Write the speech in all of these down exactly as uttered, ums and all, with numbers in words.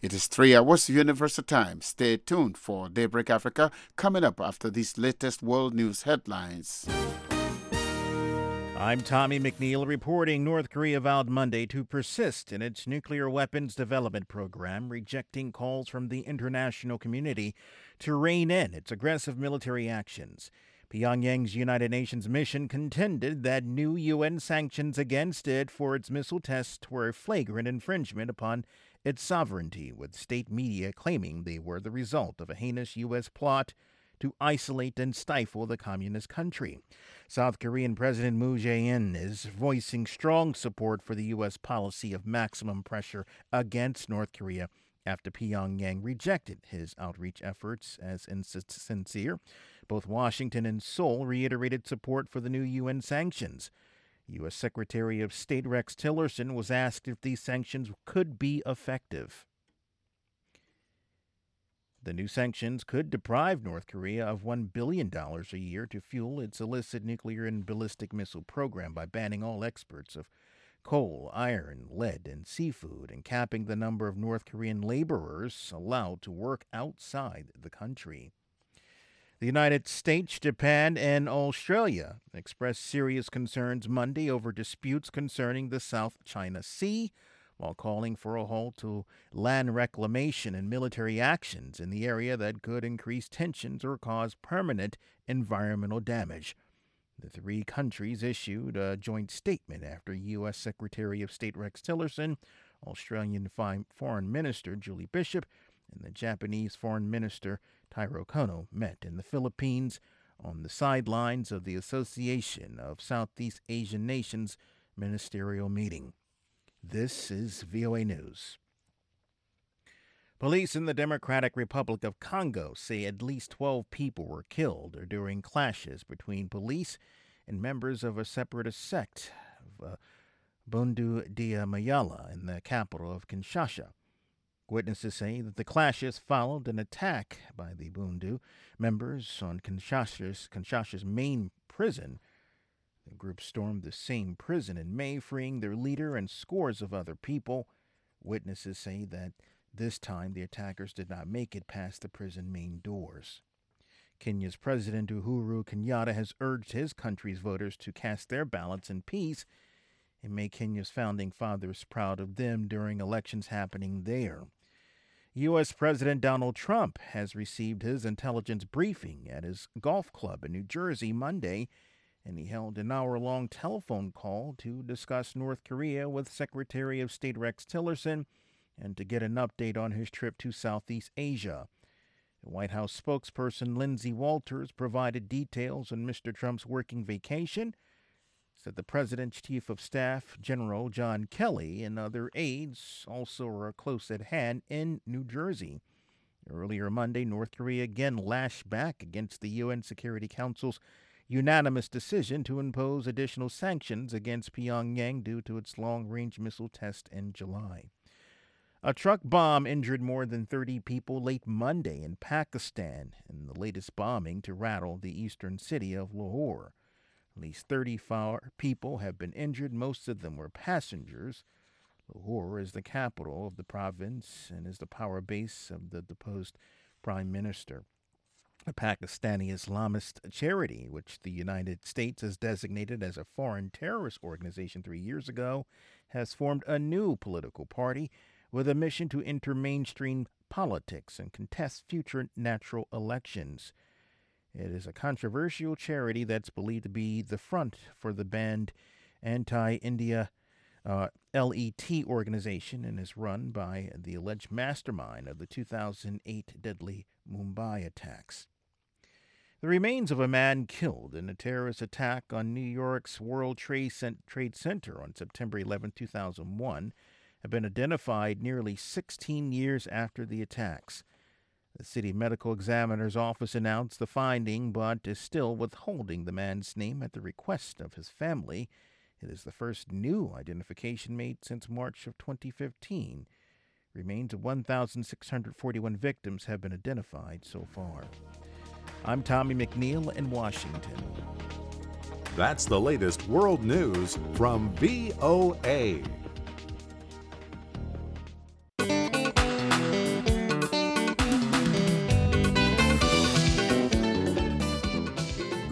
It is three hours Universal Time. Stay tuned for Daybreak Africa coming up after these latest world news headlines. I'm Tommy McNeil reporting North Korea vowed Monday to persist in its nuclear weapons development program, rejecting calls from the international community to rein in its aggressive military actions. Pyongyang's United Nations mission contended that new U N sanctions against it for its missile tests were a flagrant infringement upon its sovereignty, with state media claiming they were the result of a heinous U S plot to isolate and stifle the communist country. South Korean President Moon Jae-in is voicing strong support for the U S policy of maximum pressure against North Korea after Pyongyang rejected his outreach efforts as insincere. Both Washington and Seoul reiterated support for the new U N sanctions. U S. Secretary of State Rex Tillerson was asked if these sanctions could be effective. The new sanctions could deprive North Korea of one billion dollars a year to fuel its illicit nuclear and ballistic missile program by banning all exports of coal, iron, lead, and seafood, and capping the number of North Korean laborers allowed to work outside the country. The United States, Japan, and Australia expressed serious concerns Monday over disputes concerning the South China Sea, while calling for a halt to land reclamation and military actions in the area that could increase tensions or cause permanent environmental damage. The three countries issued a joint statement after U S. Secretary of State Rex Tillerson, Australian Foreign Minister Julie Bishop, and the Japanese Foreign Minister Taro Kono met in the Philippines on the sidelines of the Association of Southeast Asian Nations ministerial meeting. This is V O A News. Police in the Democratic Republic of Congo say at least twelve people were killed during clashes between police and members of a separatist sect of uh, Bundu Dia Mayala in the capital of Kinshasa. Witnesses say that the clashes followed an attack by the Bundu members on Kinshasa's, Kinshasa's main prison. The group stormed the same prison in May, freeing their leader and scores of other people. Witnesses say that this time the attackers did not make it past the prison main doors. Kenya's President Uhuru Kenyatta has urged his country's voters to cast their ballots in peace and make Kenya's founding fathers proud of them during elections happening there. U S. President Donald Trump has received his intelligence briefing at his golf club in New Jersey Monday, and he held an hour-long telephone call to discuss North Korea with Secretary of State Rex Tillerson and to get an update on his trip to Southeast Asia. The White House spokesperson Lindsey Walters provided details on Mister Trump's working vacation, said the president's chief of staff, General John Kelly, and other aides also are close at hand in New Jersey. Earlier Monday, North Korea again lashed back against the U N Security Council's unanimous decision to impose additional sanctions against Pyongyang due to its long-range missile test in July. A truck bomb injured more than thirty people late Monday in Pakistan in the latest bombing to rattle the eastern city of Lahore. At least thirty-four people have been injured. Most of them were passengers. Lahore is the capital of the province and is the power base of the deposed prime minister. A Pakistani Islamist charity, which the United States has designated as a foreign terrorist organization three years ago, has formed a new political party with a mission to enter mainstream politics and contest future natural elections. It is a controversial charity that's believed to be the front for the banned anti-India uh, L E T organization and is run by the alleged mastermind of the two thousand eight deadly Mumbai attacks. The remains of a man killed in a terrorist attack on New York's World Trade Center on September eleventh, two thousand one have been identified nearly sixteen years after the attacks. The city medical examiner's office announced the finding, but is still withholding the man's name at the request of his family. It is the first new identification made since March of twenty fifteen. Remains of one thousand six hundred forty-one victims have been identified so far. I'm Tommy McNeil in Washington. That's the latest world news from V O A.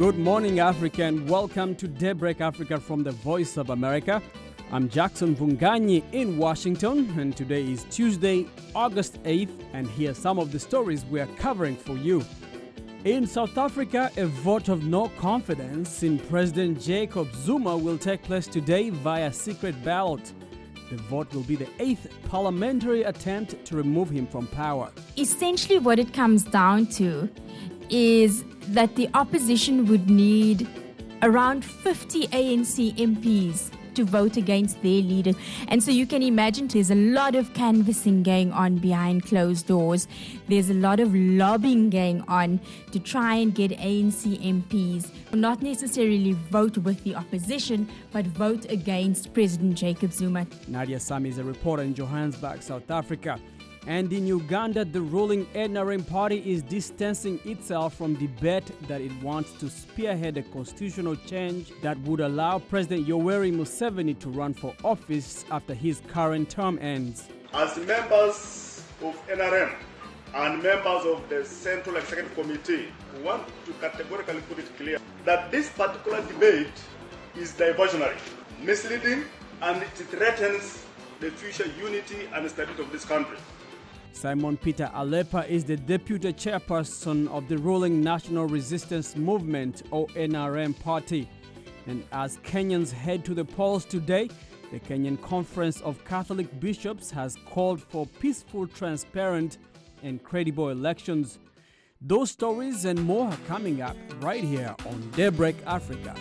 Good morning, Africa, and welcome to Daybreak Africa from the Voice of America. I'm Jackson Vunganyi in Washington, and today is Tuesday, August eighth, and here are some of the stories we are covering for you. In South Africa, a vote of no confidence in President Jacob Zuma will take place today via secret ballot. The vote will be the eighth parliamentary attempt to remove him from power. Essentially, what it comes down to is that the opposition would need around fifty A N C M Ps to vote against their leader. And so you can imagine there's a lot of canvassing going on behind closed doors. There's a lot of lobbying going on to try and get A N C M Ps not necessarily vote with the opposition, but vote against President Jacob Zuma. Nadia Sami is a reporter in Johannesburg, South Africa. And in Uganda, the ruling N R M party is distancing itself from debate that it wants to spearhead a constitutional change that would allow President Yoweri Museveni to run for office after his current term ends. As members of N R M and members of the Central Executive Committee, we want to categorically put it clear that this particular debate is diversionary, misleading, and it threatens the future unity and stability of this country. Simon Peter Alepa is the deputy chairperson of the ruling National Resistance Movement, or N R M party. And as Kenyans head to the polls today, the Kenyan Conference of Catholic Bishops has called for peaceful, transparent, and credible elections. Those stories and more are coming up right here on Daybreak Africa.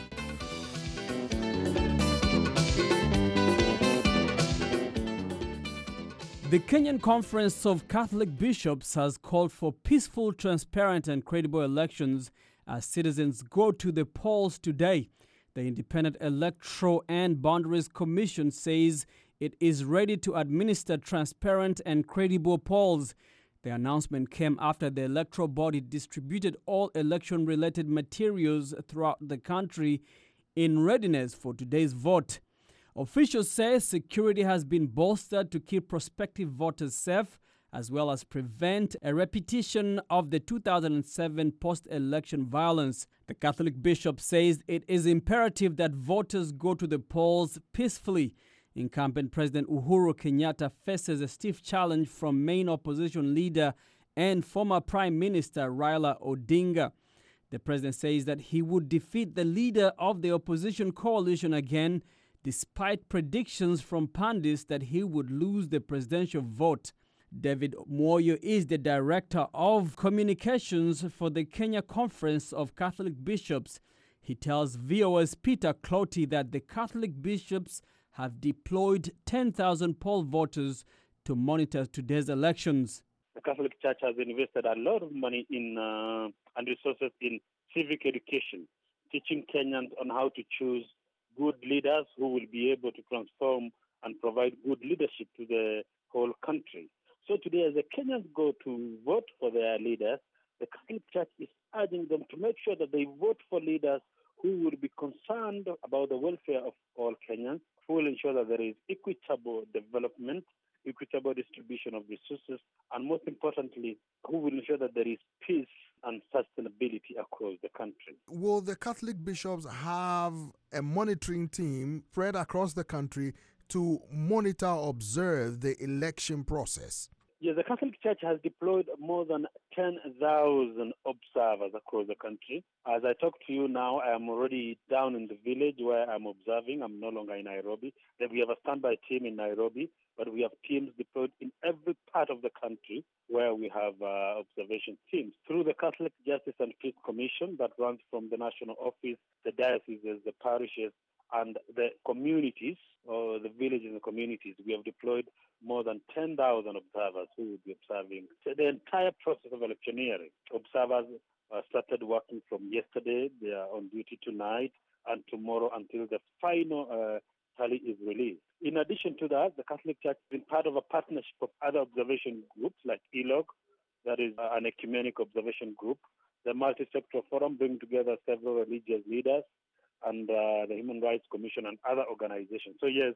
The Kenyan Conference of Catholic Bishops has called for peaceful, transparent, and credible elections as citizens go to the polls today. The Independent Electoral and Boundaries Commission says it is ready to administer transparent and credible polls. The announcement came after the electoral body distributed all election-related materials throughout the country in readiness for today's vote. Officials say security has been bolstered to keep prospective voters safe, as well as prevent a repetition of the two thousand seven post-election violence. The Catholic bishop says it is imperative that voters go to the polls peacefully. Incumbent President Uhuru Kenyatta faces a stiff challenge from main opposition leader and former Prime Minister Raila Odinga. The president says that he would defeat the leader of the opposition coalition again, despite predictions from pundits that he would lose the presidential vote. David Moyo is the director of communications for the Kenya Conference of Catholic Bishops. He tells V O A's Peter Clotty that the Catholic bishops have deployed ten thousand poll voters to monitor today's elections. The Catholic Church has invested a lot of money in uh, and resources in civic education, teaching Kenyans on how to choose good leaders who will be able to transform and provide good leadership to the whole country. So today, as the Kenyans go to vote for their leaders, the Catholic Church is urging them to make sure that they vote for leaders who will be concerned about the welfare of all Kenyans, who will ensure that there is equitable development, equitable distribution of resources, and most importantly, who will ensure that there is peace and sustainability across the country. Will the Catholic bishops have a monitoring team spread across the country to monitor or observe the election process? Yes, the Catholic Church has deployed more than ten thousand observers across the country. As I talk to you now, I am already down in the village where I'm observing. I'm no longer in Nairobi. Then we have a standby team in Nairobi, but we have teams deployed in every part of the country where we have uh, observation teams. Through the Catholic Justice and Peace Commission that runs from the national office, the dioceses, the parishes, and the communities, or the villages and communities, we have deployed more than ten thousand observers who will be observing the entire process of electioneering. Observers uh, started working from yesterday. They are on duty tonight and tomorrow until the final uh, tally is released. In addition to that, the Catholic Church has been part of a partnership of other observation groups like E L O G, that is uh, an ecumenic observation group, the Multi-Sector Forum, bringing together several religious leaders, and uh, the Human Rights Commission and other organizations. So yes,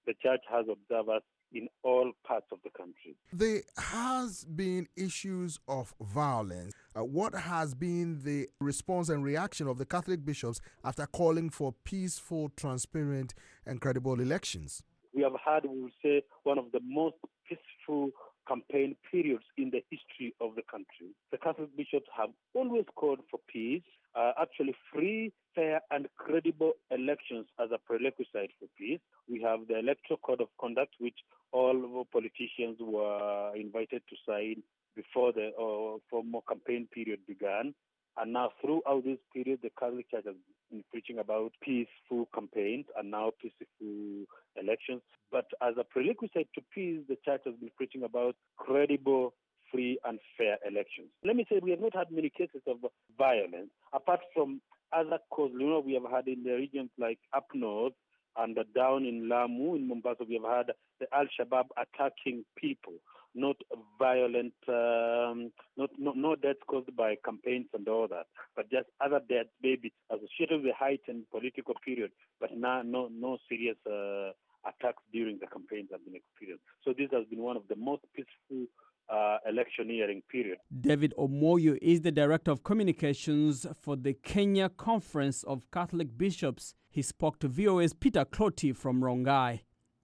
the church has observers in all parts of the country. There has been issues of violence. Uh, what has been the response and reaction of the Catholic bishops after calling for peaceful, transparent, and credible elections? We have had, we will say, one of the most peaceful campaign periods in the history of the country. The Catholic bishops have always called for peace, uh, actually free, fair, and credible elections as a prerequisite for peace. We have the Electoral Code of Conduct, which all politicians were invited to sign before the uh, formal campaign period began. And now, throughout this period, the Catholic Church has been preaching about peaceful campaigns and now peaceful elections. But as a prerequisite to peace, the Church has been preaching about credible, free, and fair elections. Let me say, we have not had many cases of violence, apart from other causes. You know, we have had in the regions like up north and down in Lamu, in Mombasa, we have had the Al-Shabaab attacking people. Not violent, um, not, not no deaths caused by campaigns and all that, but just other deaths, maybe associated with the heightened political period, but no, no, no serious uh, attacks during the campaigns have been experienced. So this has been one of the most peaceful uh, electioneering period. David Omoyo is the Director of Communications for the Kenya Conference of Catholic Bishops. He spoke to V O A's Peter Clotty from Rongai.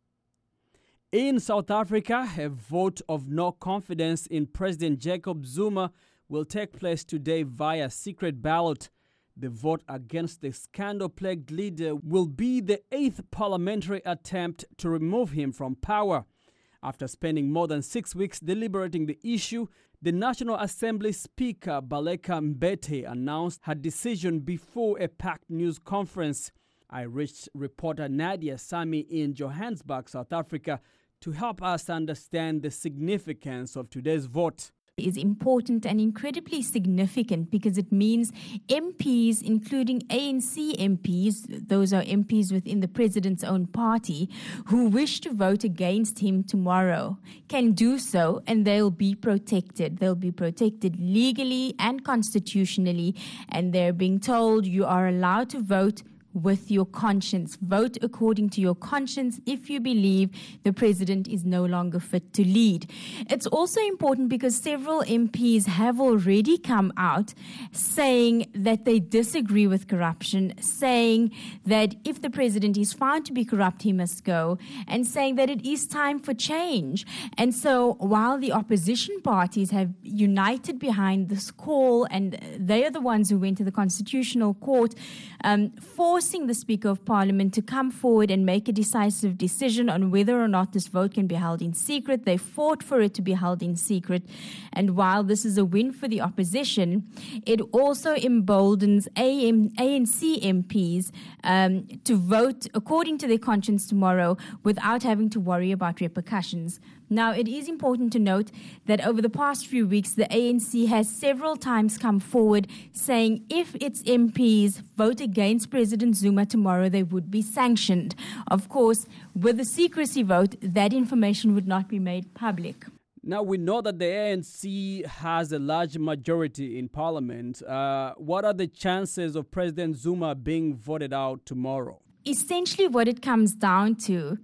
In South Africa, a vote of no confidence in President Jacob Zuma will take place today via secret ballot. The vote against the scandal-plagued leader will be the eighth parliamentary attempt to remove him from power. After spending more than six weeks deliberating the issue, the National Assembly Speaker Baleka Mbete announced her decision before a packed news conference. I reached reporter Nadia Sami in Johannesburg, South Africa, to help us understand the significance of today's vote. Is important and incredibly significant because it means M Ps, including A N C M Ps, those are M Ps within the president's own party, who wish to vote against him tomorrow, can do so and they'll be protected. They'll be protected legally and constitutionally, and they're being told you are allowed to vote with your conscience. Vote according to your conscience if you believe the president is no longer fit to lead. It's also important because several M Ps have already come out saying that they disagree with corruption, saying that if the president is found to be corrupt, he must go, and saying that it is time for change. And so while the opposition parties have united behind this call, and they are the ones who went to the Constitutional Court, um, for the Speaker of Parliament to come forward and make a decisive decision on whether or not this vote can be held in secret. They fought for it to be held in secret. And while this is a win for the opposition, it also emboldens A N C M Ps um, to vote according to their conscience tomorrow without having to worry about repercussions. Now, it is important to note that over the past few weeks, the A N C has several times come forward saying if its M Ps vote against President Zuma tomorrow, they would be sanctioned. Of course, with a secrecy vote, that information would not be made public. Now, we know that the A N C has a large majority in parliament. Uh, what are the chances of President Zuma being voted out tomorrow? Essentially, what it comes down to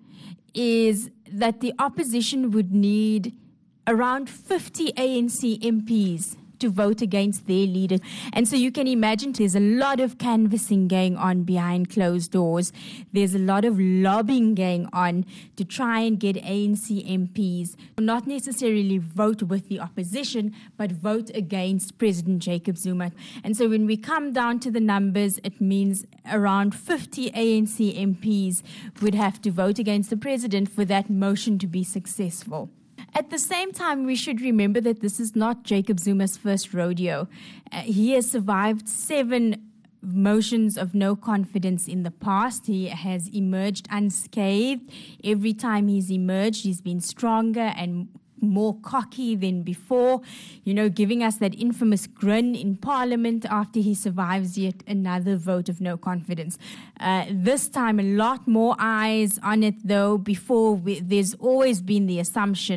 is that the opposition would need around fifty A N C M Ps to vote against their leader. And so you can imagine there's a lot of canvassing going on behind closed doors. There's a lot of lobbying going on to try and get A N C M Ps not necessarily vote with the opposition, but vote against President Jacob Zuma. And so when we come down to the numbers, it means around fifty A N C M Ps would have to vote against the president for that motion to be successful. At the same time, we should remember that this is not Jacob Zuma's first rodeo. Uh, he has survived seven motions of no confidence in the past. He has emerged unscathed. Every time he's emerged, he's been stronger and more cocky than before, you know, giving us that infamous grin in Parliament after he survives yet another vote of no confidence. Uh, this time, a lot more eyes on it, though. Before, we, there's always been the assumption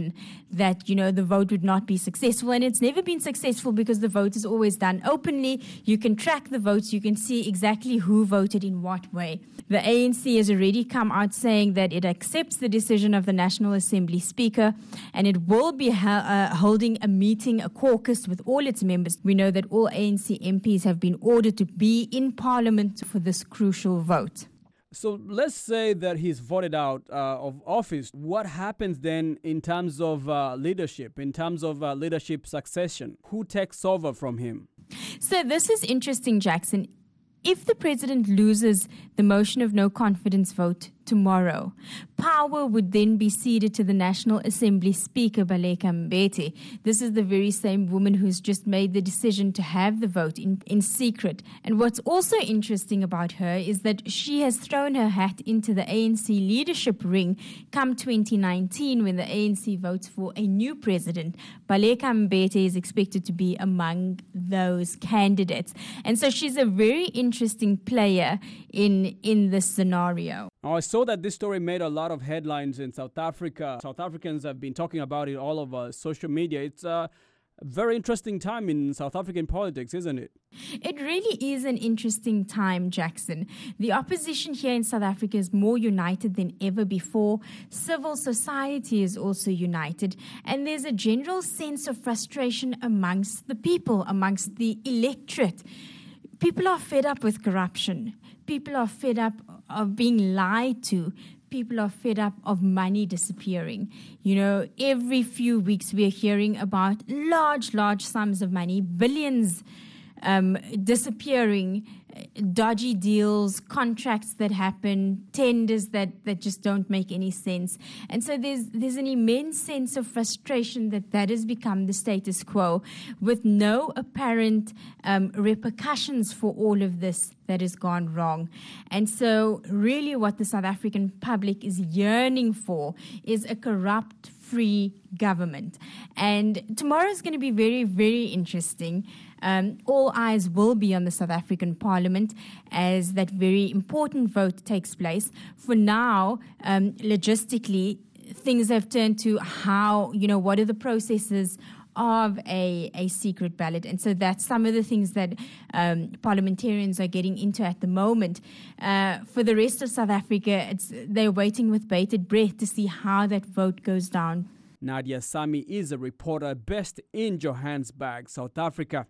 that, you know, the vote would not be successful. And it's never been successful because the vote is always done openly. You can track the votes. You can see exactly who voted in what way. The A N C has already come out saying that it accepts the decision of the National Assembly Speaker, and it will be ha- uh, holding a meeting, a caucus with all its members. We know that all A N C M Ps have been ordered to be in Parliament for this crucial vote. So let's say that he's voted out uh, of office. What happens then in terms of uh, leadership, in terms of uh, leadership succession? Who takes over from him? So this is interesting, Jackson. If the president loses the motion of no confidence vote tomorrow, power would then be ceded to the National Assembly Speaker, Baleka Mbete. This is the very same woman who's just made the decision to have the vote in, in secret. And what's also interesting about her is that she has thrown her hat into the A N C leadership ring come twenty nineteen when the A N C votes for a new president. Baleka Mbete is expected to be among those candidates. And so she's a very interesting player in, in this scenario. I saw that this story made a lot of headlines in South Africa. South Africans have been talking about it all over social media. It's a very interesting time in South African politics, isn't it? It really is an interesting time, Jackson. The opposition here in South Africa is more united than ever before. Civil society is also united. And there's a general sense of frustration amongst the people, amongst the electorate. People are fed up with corruption. People are fed up of being lied to. People are fed up of money disappearing. You know, every few weeks we're hearing about large, large sums of money, billions um, disappearing, dodgy deals, contracts that happen, tenders that, that just don't make any sense. And so there's there's an immense sense of frustration that that has become the status quo with no apparent um, repercussions for all of this that has gone wrong. And so really what the South African public is yearning for is a corrupt-free government. And tomorrow is going to be very, very interesting. Um, all eyes will be on the South African Parliament as that very important vote takes place. For now, um, logistically, things have turned to how, you know, what are the processes of a, a secret ballot. And so that's some of the things that um, parliamentarians are getting into at the moment. Uh, for the rest of South Africa, it's, they're waiting with bated breath to see how that vote goes down. Nadia Sami is a reporter based in Johannesburg, South Africa.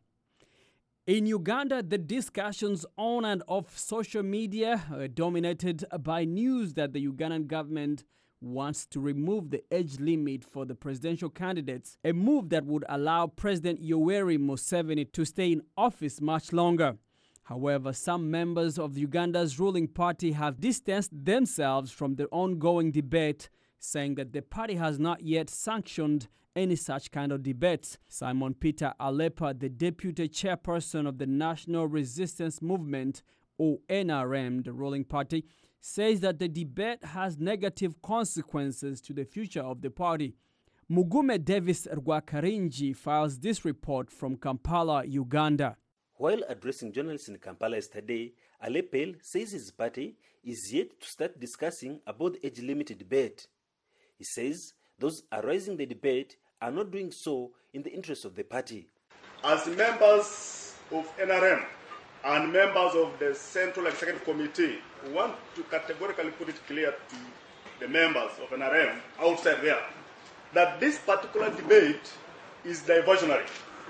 In Uganda, the discussions on and off social media are dominated by news that the Ugandan government wants to remove the age limit for the presidential candidates, a move that would allow President Yoweri Museveni to stay in office much longer. However, some members of Uganda's ruling party have distanced themselves from the ongoing debate, saying that the party has not yet sanctioned any such kind of debates. Simon Peter Alepa, the deputy chairperson of the National Resistance Movement, or N R M, the ruling party, says that the debate has negative consequences to the future of the party. Mugume Davis Rwakarinji files this report from Kampala, Uganda. While addressing journalists in Kampala yesterday, Alepel says his party is yet to start discussing about the age-limited debate. He says those arising the debate are not doing so in the interest of the party. As members of N R M and members of the Central Executive Committee, we want to categorically put it clear to the members of N R M outside there that this particular debate is diversionary.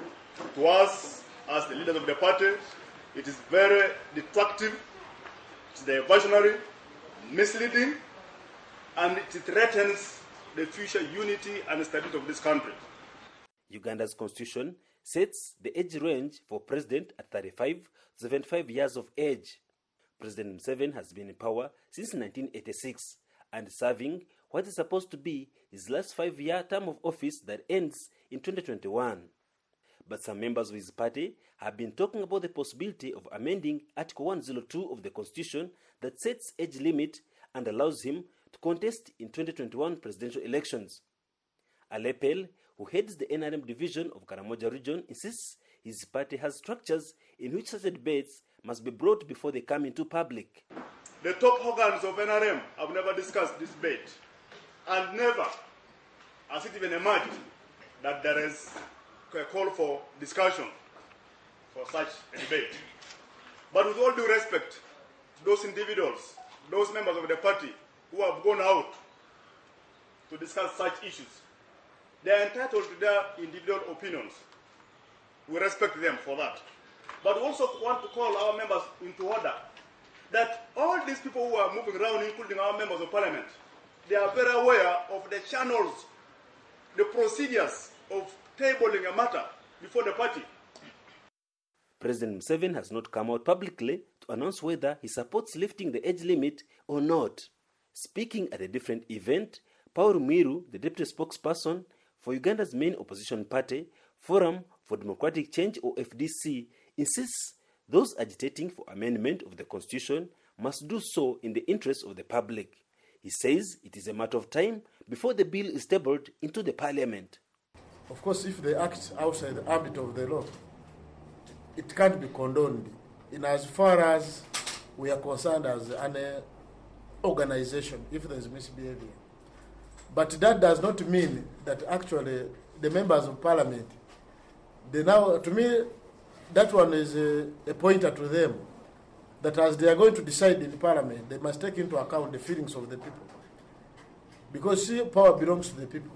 To us, as the leaders of the party, it is very destructive, it's diversionary, misleading, and it threatens the future unity and stability of this country. Uganda's constitution sets the age range for president at thirty-five to seventy-five years of age. President Museveni has been in power since nineteen eighty-six and serving what is supposed to be his last five-year term of office that ends in twenty twenty-one. But some members of his party have been talking about the possibility of amending Article one oh two of the Constitution that sets age limit and allows him to contest in twenty twenty-one presidential elections. Alepel, who heads the N R M division of Karamoja region, insists his party has structures in which such debates must be brought before they come into public. The top organs of N R M have never discussed this debate, and never has it even emerged that there is a call for discussion for such a debate. But with all due respect, those individuals, those members of the party who have gone out to discuss such issues, they are entitled to their individual opinions. We respect them for that. But we also want to call our members into order that all these people who are moving around, including our members of parliament, they are very aware of the channels, the procedures of tabling a matter before the party. President Museveni has not come out publicly to announce whether he supports lifting the age limit or not. Speaking at a different event, Paul Mwiru, the deputy spokesperson for Uganda's main opposition party, Forum for Democratic Change or F D C, insists those agitating for amendment of the constitution must do so in the interest of the public. He says it is a matter of time before the bill is tabled into the parliament. Of course, if they act outside the ambit of the law, it can't be condoned in as far as we are concerned as an uh, organization if there is misbehavior. But that does not mean that actually the members of parliament, they now, to me, that one is a, a pointer to them, that as they are going to decide in parliament, they must take into account the feelings of the people. Because see, power belongs to the people.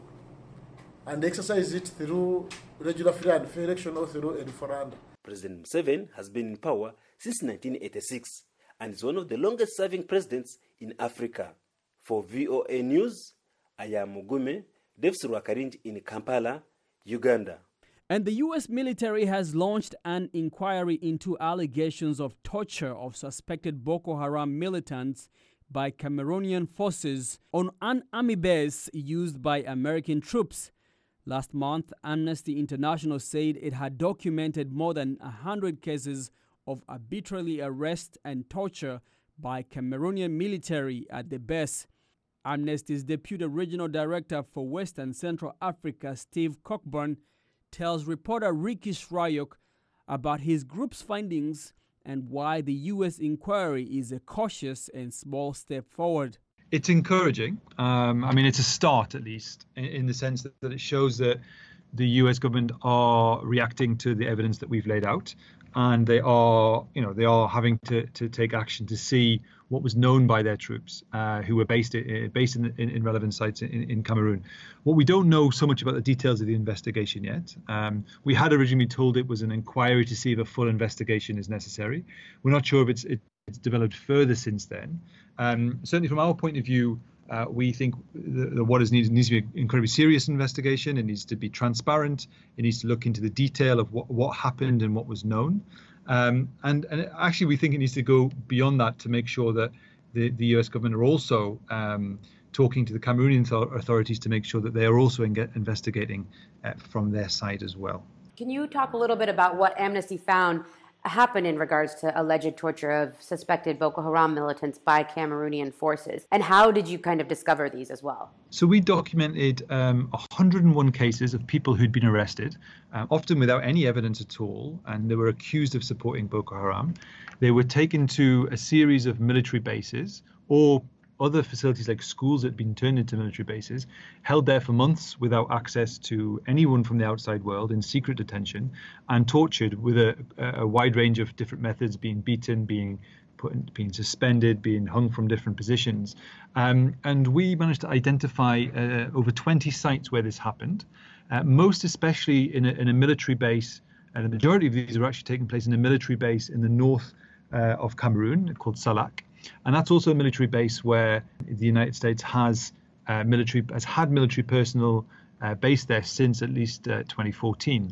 And exercise it through regular free and fair election or through a referendum. President Museveni has been in power since nineteen eighty-six and is one of the longest-serving presidents in Africa. For V O A News, I am Mugume, Devs Rwakarinji in Kampala, Uganda. And the U S military has launched an inquiry into allegations of torture of suspected Boko Haram militants by Cameroonian forces on an army base used by American troops. Last month, Amnesty International said it had documented more than one hundred cases of arbitrary arrest and torture by Cameroonian military at the base. Amnesty's Deputy Regional Director for West and Central Africa, Steve Cockburn, tells reporter Ricky Shrayok about his group's findings and why the U S inquiry is a cautious and small step forward. It's encouraging. Um, I mean, it's a start, at least, in, in the sense that, that it shows that the U S government are reacting to the evidence that we've laid out, and they are, you know, they are having to, to take action to see what was known by their troops uh, who were based uh, based in, in, in relevant sites in, in Cameroon. What we don't know so much about the details of the investigation yet. Um, we had originally told it was an inquiry to see if a full investigation is necessary. We're not sure if it's, it, it's developed further since then. Um, certainly from our point of view, uh, we think the, the what is needed needs to be an incredibly serious investigation. It needs to be transparent. It needs to look into the detail of what, what happened and what was known. Um, and, and actually, we think it needs to go beyond that to make sure that the, the U S government are also um, talking to the Cameroonian authorities to make sure that they are also in investigating uh, from their side as well. Can you talk a little bit about what Amnesty found happened in regards to alleged torture of suspected Boko Haram militants by Cameroonian forces? And how did you kind of discover these as well? So we documented um, one hundred and one cases of people who'd been arrested, uh, often without any evidence at all, and they were accused of supporting Boko Haram. They were taken to a series of military bases or other facilities like schools that had been turned into military bases, held there for months without access to anyone from the outside world, in secret detention, and tortured with a, a wide range of different methods, being beaten, being put in, being suspended, being hung from different positions. Um, and we managed to identify uh, over twenty sites where this happened, uh, most especially in a, in a military base. And the majority of these are actually taking place in a military base in the north uh, of Cameroon called Salak. And that's also a military base where the United States has uh, military has had military personnel uh, based there since at least uh, twenty fourteen.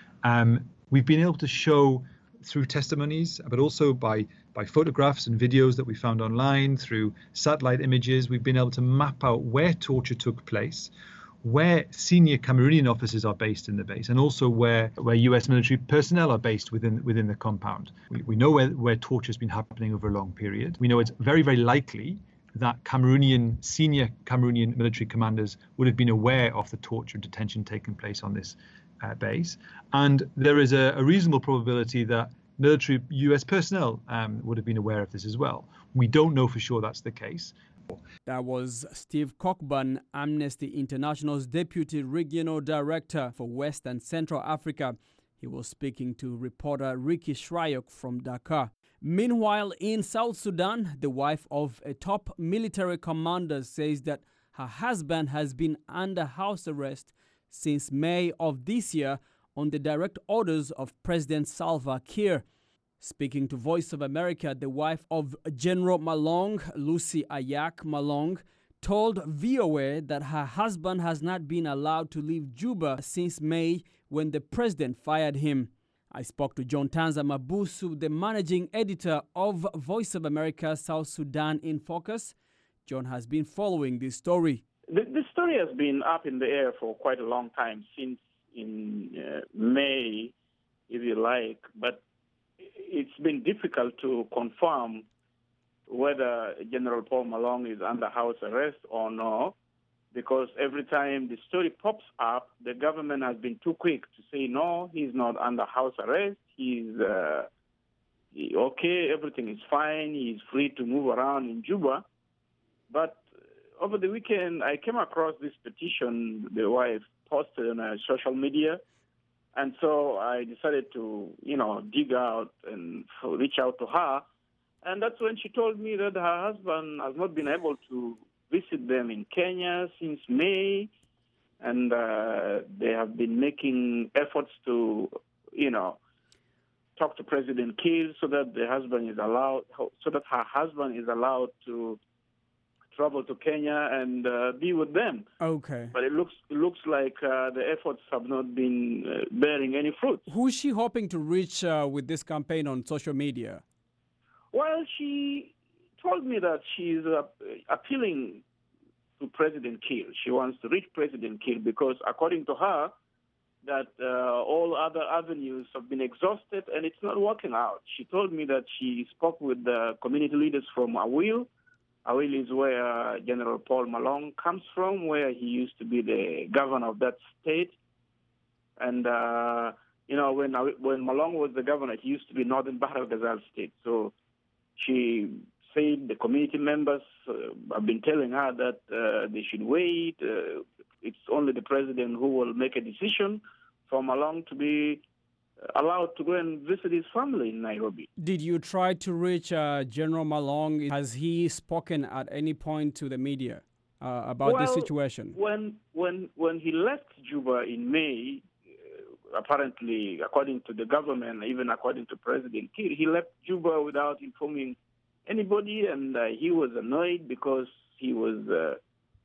Um, we've been able to show through testimonies, but also by by photographs and videos that we found online, through satellite images, we've been able to map out where torture took place, where senior Cameroonian officers are based in the base, and also where, where U S military personnel are based within within the compound. We, we know where, where torture has been happening over a long period. We know it's very, very likely that Cameroonian, senior Cameroonian military commanders would have been aware of the torture and detention taking place on this uh, base. And there is a, a reasonable probability that military U S personnel um, would have been aware of this as well. We don't know for sure that's the case, That was Steve Cockburn, Amnesty International's Deputy Regional Director for West and Central Africa. He was speaking to reporter Ricky Shryock from Dakar. Meanwhile, in South Sudan, the wife of a top military commander says that her husband has been under house arrest since May of this year on the direct orders of President Salva Kiir. Speaking to Voice of America, the wife of General Malong, Lucy Ayak Malong, told V O A that her husband has not been allowed to leave Juba since May when the president fired him. I spoke to John Tanza Mabusu, the managing editor of Voice of America South Sudan in Focus. John has been following this story. The, this story has been up in the air for quite a long time, since in uh, May, if you like, but it's been difficult to confirm whether General Paul Malong is under house arrest or no, because every time the story pops up, the government has been too quick to say, no, he's not under house arrest, he's uh, he, okay, everything is fine, he's free to move around in Juba. But over the weekend, I came across this petition the wife posted on uh, social media, and so I decided to, you know, dig out and reach out to her. And that's when she told me that her husband has not been able to visit them in Kenya since May, and uh, they have been making efforts to, you know, talk to President Kiir so that the husband is allowed, so that her husband is allowed to travel to Kenya and uh, be with them. Okay. But it looks it looks like uh, the efforts have not been uh, bearing any fruit. Who is she hoping to reach uh, with this campaign on social media? Well, she told me that she's uh, appealing to President Kiir. She wants to reach President Kiir because, according to her, that uh, all other avenues have been exhausted and it's not working out. She told me that she spoke with the community leaders from Awil. Awil is where General Paul Malong comes from, where he used to be the governor of that state. And, uh, you know, when when Malong was the governor, he used to be Northern Bahr el Ghazal state. So she said the community members uh, have been telling her that uh, they should wait. Uh, it's only the president who will make a decision for Malong to be allowed to go and visit his family in Nairobi. Did you try to reach uh, General Malong? Has he spoken at any point to the media uh, about well, this situation? When when when he left Juba in May, uh, apparently, according to the government, even according to President Kiir, he left Juba without informing anybody, and uh, he was annoyed because he was uh,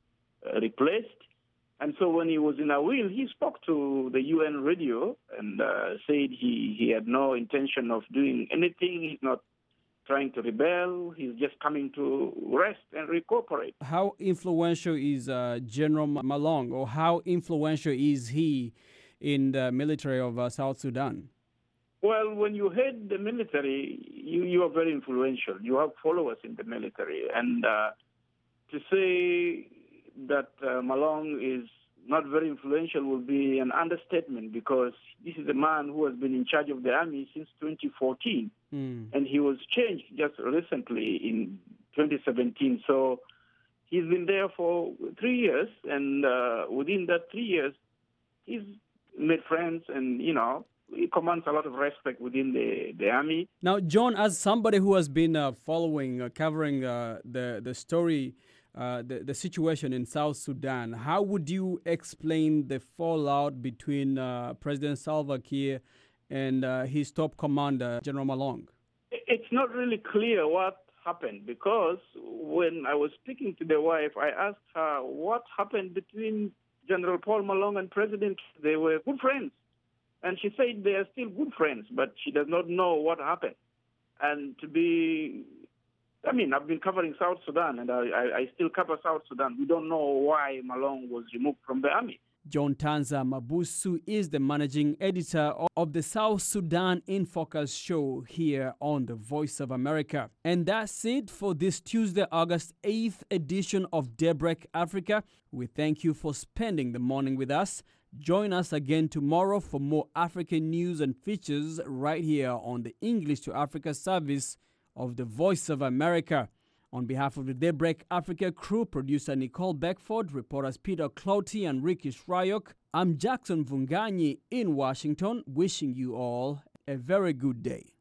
uh, replaced. And so when he was in Awil, he spoke to the U N radio and uh, said he, he had no intention of doing anything. He's not trying to rebel. He's just coming to rest and recuperate. How influential is uh, General Malong, or how influential is he in the military of uh, South Sudan? Well, when you head the military, you, you are very influential. You have followers in the military. And uh, to say that uh, Malong is not very influential will be an understatement, because this is a man who has been in charge of the army since twenty fourteen, mm. and he was changed just recently in twenty seventeen. So he's been there for three years, and uh, within that three years, he's made friends, and, you know, he commands a lot of respect within the, the army. Now, John, as somebody who has been uh, following, uh, covering uh, the, the story, Uh, the, the situation in South Sudan, how would you explain the fallout between uh, President Salva Kiir and uh, his top commander, General Malong? It's not really clear what happened, because when I was speaking to the wife, I asked her what happened between General Paul Malong and President Kiir. They were good friends. And she said they are still good friends, but she does not know what happened. And to be... I mean, I've been covering South Sudan, and I, I, I still cover South Sudan. We don't know why Malong was removed from the army. John Tanza Mabusu is the managing editor of the South Sudan in Focus show here on the Voice of America. And that's it for this Tuesday, August eighth edition of Daybreak Africa. We thank you for spending the morning with us. Join us again tomorrow for more African news and features right here on the English to Africa service of the Voice of America. On behalf of the Daybreak Africa crew, producer Nicole Beckford, reporters Peter Clouty and Ricky Shrayok, I'm Jackson Vunganyi in Washington, wishing you all a very good day.